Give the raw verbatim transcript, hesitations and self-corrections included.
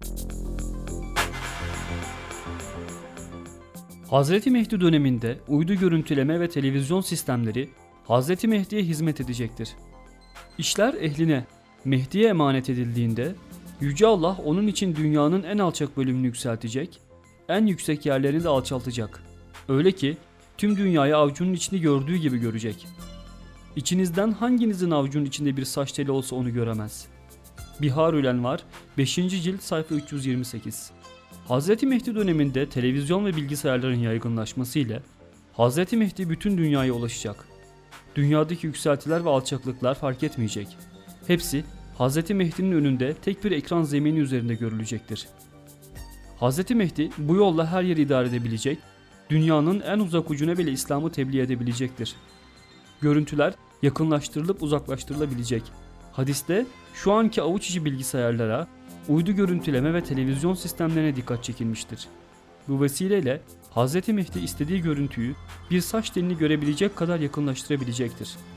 Hazreti Mehdi döneminde uydu görüntüleme ve televizyon sistemleri Hazreti Mehdi'ye hizmet edecektir. İşler ehline, Mehdi'ye emanet edildiğinde Yüce Allah onun için dünyanın en alçak bölümünü yükseltecek, en yüksek yerlerini de alçaltacak. Öyle ki tüm dünyayı avucunun içini gördüğü gibi görecek. İçinizden hanginizin avucunun içinde bir saç teli olsa onu göremez. Biharül Envar beşinci cilt sayfa üç yüz yirmi sekiz. Hazreti Mehdi döneminde televizyon ve bilgisayarların yaygınlaşması ile Hazreti Mehdi bütün dünyaya ulaşacak. Dünyadaki yükseltiler ve alçaklıklar fark etmeyecek. Hepsi Hazreti Mehdi'nin önünde tek bir ekran zemini üzerinde görülecektir. Hazreti Mehdi bu yolla her yeri idare edebilecek, dünyanın en uzak ucuna bile İslam'ı tebliğ edebilecektir. Görüntüler yakınlaştırılıp uzaklaştırılabilecek. Hadiste şu anki avuç içi bilgisayarlara, uydu görüntüleme ve televizyon sistemlerine dikkat çekilmiştir. Bu vesileyle Hazreti Mehdi istediği görüntüyü bir saç telini görebilecek kadar yakınlaştırabilecektir.